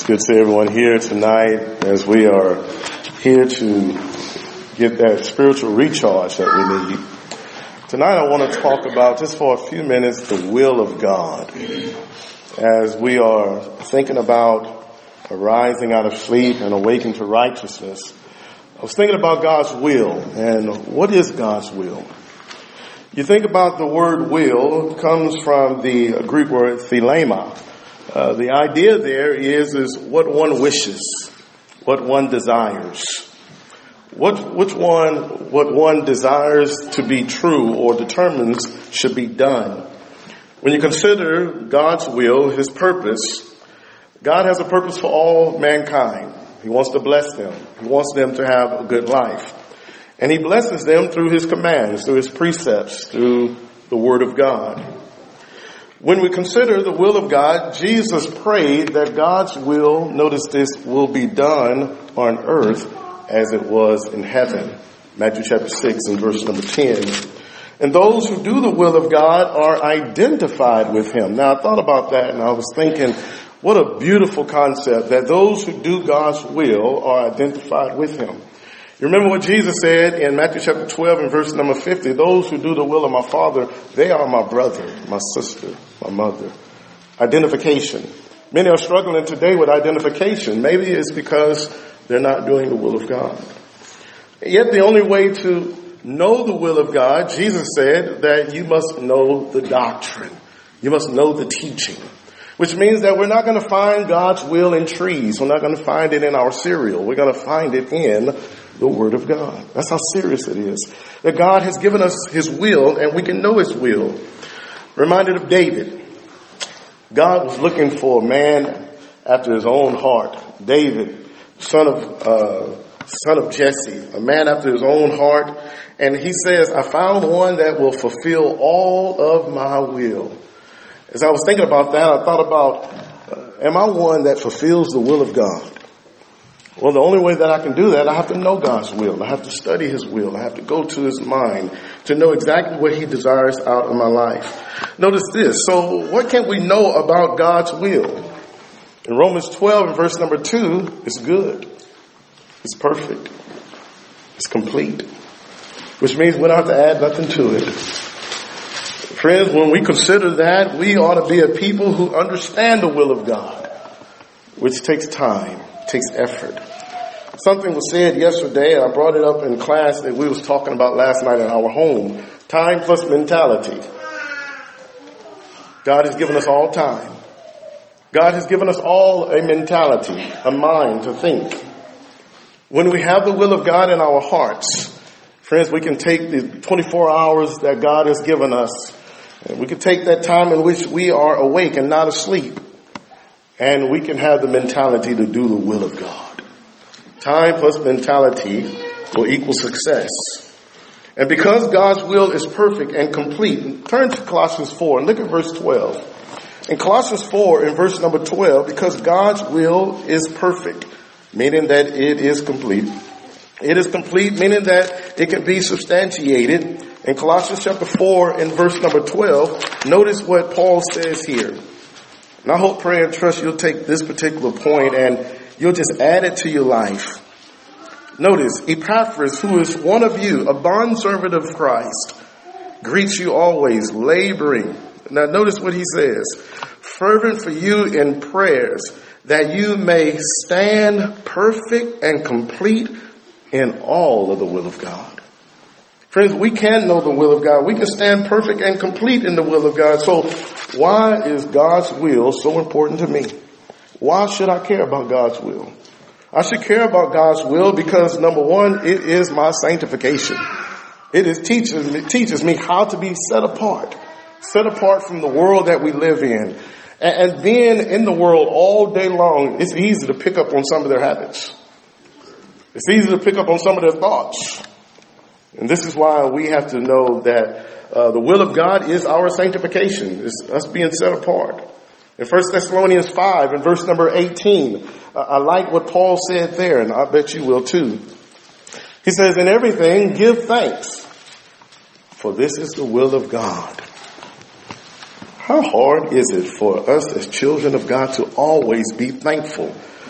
good to see everyone here tonight as we are here to get that spiritual recharge that we need. Tonight I want to talk about, just for a few minutes, the will of God. As we are thinking about arising out of sleep and awaking to righteousness, I was thinking about God's will. And what is God's will? You think about the word will, it comes from the Greek word thelema. The idea there is what one wishes, what one desires. What one desires to be true or determines should be done. When you consider God's will, His purpose, God has a purpose for all mankind. He wants to bless them. He wants them to have a good life. And He blesses them through His commands, through His precepts, through the Word of God. When we consider the will of God, Jesus prayed that God's will, notice this, will be done on earth as it was in heaven. Matthew chapter 6 and verse number 10. And those who do the will of God are identified with Him. Now I thought about that and I was thinking, what a beautiful concept that those who do God's will are identified with Him. You remember what Jesus said in Matthew chapter 12 and verse number 50, those who do the will of my Father, they are my brother, my sister, my mother. Identification. Many are struggling today with identification. Maybe it's because they're not doing the will of God. Yet the only way to know the will of God, Jesus said that you must know the doctrine. You must know the teaching. Which means that we're not going to find God's will in trees. We're not going to find it in our cereal. We're going to find it in the Word of God. That's how serious it is. That God has given us His will and we can know His will. Reminded of David. God was looking for a man after His own heart. David, son of Jesse, a man after His own heart. And he says, I found one that will fulfill all of my will. As I was thinking about that, I thought about, am I one that fulfills the will of God? Well, the only way that I can do that, I have to know God's will. I have to study His will. I have to go to His mind to know exactly what He desires out of my life. Notice this. So what can we know about God's will? In Romans 12 and verse number 2, it's good. It's perfect. It's complete. Which means we don't have to add nothing to it. Friends, when we consider that, we ought to be a people who understand the will of God, which takes time, takes effort. Something was said yesterday, and I brought it up in class that we was talking about last night in our home. Time plus mentality. God has given us all time. God has given us all a mentality, a mind to think. When we have the will of God in our hearts, friends, we can take the 24 hours that God has given us, and we can take that time in which we are awake and not asleep, and we can have the mentality to do the will of God. Time plus mentality will equal success. And because God's will is perfect and complete, turn to Colossians 4 and look at verse 12. In Colossians 4 in verse number 12, because God's will is perfect, meaning that it is complete. It is complete, meaning that it can be substantiated. In Colossians chapter 4 in verse number 12, notice what Paul says here. And I hope, pray, and trust you'll take this particular point and you'll just add it to your life. Notice, Epaphras, who is one of you, a bondservant of Christ, greets you always, laboring. Now notice what he says. Fervent for you in prayers, that you may stand perfect and complete in all of the will of God. Friends, we can know the will of God. We can stand perfect and complete in the will of God. So why is God's will so important to me? Why should I care about God's will? I should care about God's will because, number one, it is my sanctification. It teaches me how to be set apart from the world that we live in. And being in the world all day long, it's easy to pick up on some of their habits. It's easy to pick up on some of their thoughts. And this is why we have to know that the will of God is our sanctification. It's us being set apart. In 1 Thessalonians 5 and verse number 18, I like what Paul said there, and I bet you will too. He says, in everything, give thanks, for this is the will of God. How hard is it for us as children of God to always be thankful?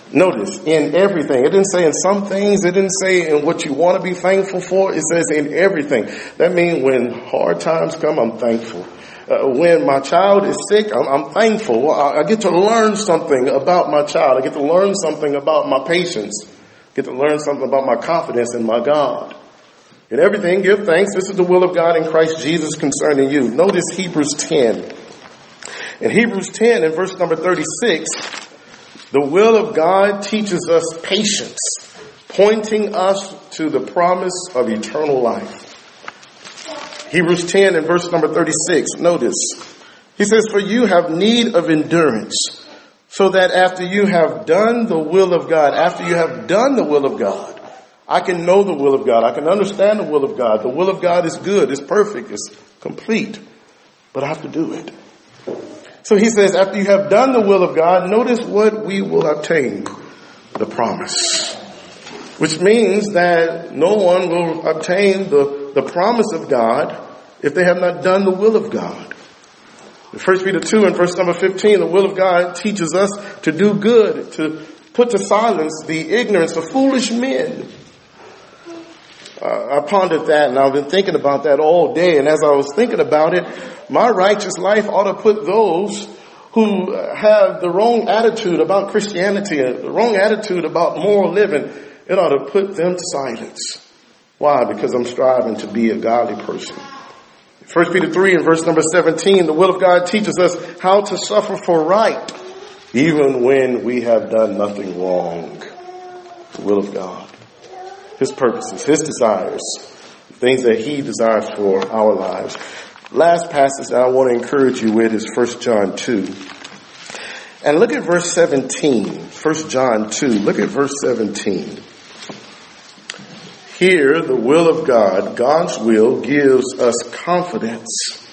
Notice, in everything. It didn't say in some things. It didn't say in what you want to be thankful for. It says in everything. That means when hard times come, I'm thankful. When my child is sick, I'm thankful. I get to learn something about my child. I get to learn something about my patience. I get to learn something about my confidence in my God. In everything, give thanks. This is the will of God in Christ Jesus concerning you. Notice Hebrews 10. In Hebrews 10, in verse number 36, the will of God teaches us patience, pointing us to the promise of eternal life. Hebrews 10 and verse number 36, notice. He says, for you have need of endurance, so that after you have done the will of God, I can know the will of God. I can understand the will of God. The will of God is good, it's perfect, it's complete. But I have to do it. So he says, after you have done the will of God, notice what we will obtain, the promise. Which means that no one will obtain the promise of God if they have not done the will of God. In 1 Peter 2 and verse number 15, the will of God teaches us to do good, to put to silence the ignorance of foolish men. I pondered that, and I've been thinking about that all day. And as I was thinking about it, my righteous life ought to put those who have the wrong attitude about Christianity, the wrong attitude about moral living, it ought to put them to silence. Why? Because I'm striving to be a godly person. 1 Peter 3 and verse number 17, the will of God teaches us how to suffer for right, even when we have done nothing wrong. The will of God. His purposes, His desires, things that He desires for our lives. Last passage that I want to encourage you with is 1 John 2. And look at verse 17. 1 John 2. Look at verse 17. Here, the will of God, God's will, gives us confidence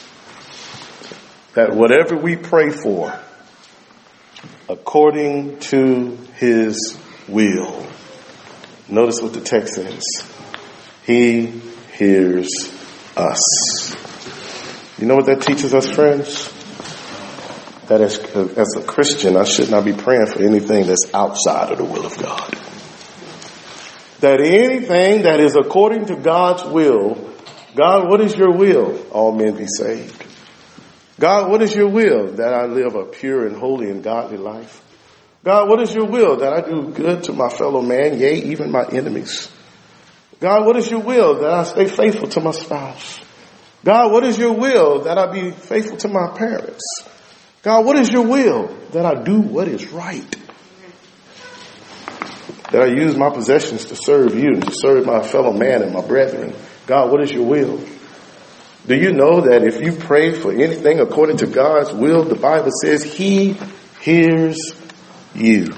that whatever we pray for, according to His will. Notice what the text says. He hears us. You know what that teaches us, friends? That as a Christian, I should not be praying for anything that's outside of the will of God. That anything that is according to God's will, God, what is your will? All men be saved. God, what is your will? That I live a pure and holy and godly life. God, what is your will? That I do good to my fellow man, yea, even my enemies. God, what is your will? That I stay faithful to my spouse. God, what is your will? That I be faithful to my parents. God, what is your will? That I do what is right. That I use my possessions to serve you and to serve my fellow man and my brethren. God, what is your will? Do you know that if you pray for anything according to God's will, the Bible says He hears you.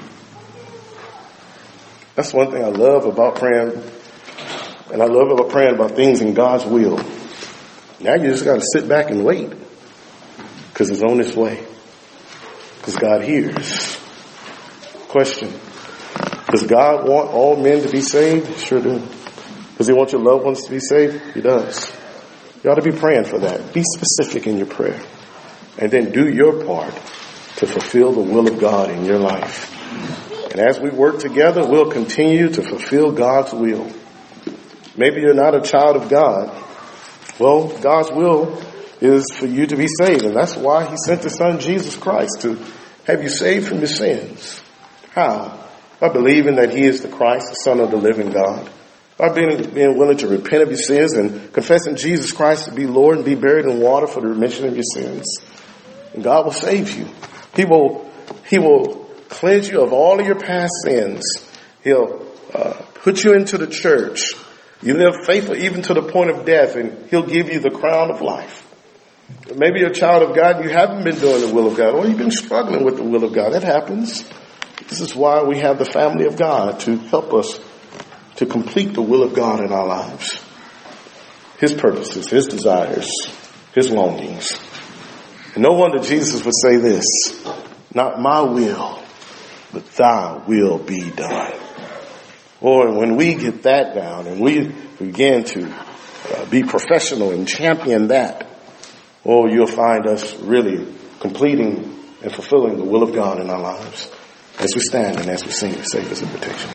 That's one thing I love about praying. And I love about praying about things in God's will. Now you just got to sit back and wait. Because it's on its way. Because God hears. Question. Does God want all men to be saved? He sure do. Does He want your loved ones to be saved? He does. You ought to be praying for that. Be specific in your prayer. And then do your part to fulfill the will of God in your life. And as we work together, we'll continue to fulfill God's will. Maybe you're not a child of God. Well, God's will is for you to be saved. And that's why He sent His Son, Jesus Christ, to have you saved from your sins. How? By believing that He is the Christ, the Son of the living God. By being willing to repent of your sins and confessing Jesus Christ to be Lord and be buried in water for the remission of your sins. And God will save you. He will cleanse you of all of your past sins. He'll put you into the church. You live faithful even to the point of death, and He'll give you the crown of life. Maybe you're a child of God, you haven't been doing the will of God, or you've been struggling with the will of God. That happens. This is why we have the family of God, to help us to complete the will of God in our lives. His purposes, His desires, His longings. And no wonder Jesus would say this, not my will, but Thy will be done. Or when we get that down and we begin to be professional and champion that, you'll find us really completing and fulfilling the will of God in our lives. as we stand and as we sing the Savior's invitation.